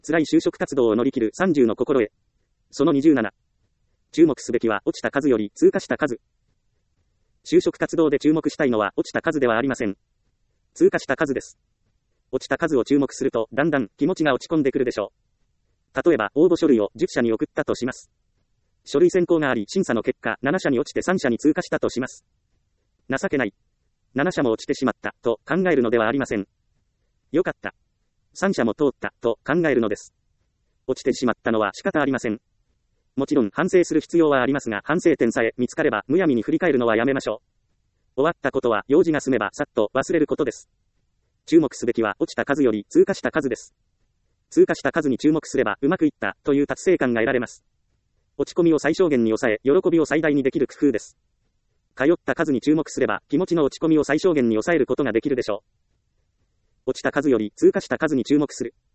辛い就職活動を乗り切る30の心得。その27。注目すべきは落ちた数より通過した数。就職活動で注目したいのは落ちた数ではありません。通過した数です。落ちた数を注目すると、だんだん気持ちが落ち込んでくるでしょう。例えば、応募書類を10社に送ったとします。書類選考があり、審査の結果、7社に落ちて3社に通過したとします。情けない。7社も落ちてしまった、と考えるのではありません。よかった。3社も通った、と考えるのです。落ちてしまったのは仕方ありません。もちろん反省する必要はありますが、反省点さえ見つかれば、むやみに振り返るのはやめましょう。終わったことは用事が済めばさっと忘れることです。注目すべきは落ちた数より通過した数です。通過した数に注目すればうまくいったという達成感が得られます。落ち込みを最小限に抑え、喜びを最大にできる工夫です。通った数に注目すれば気持ちの落ち込みを最小限に抑えることができるでしょう。落ちた数より通過した数に注目する。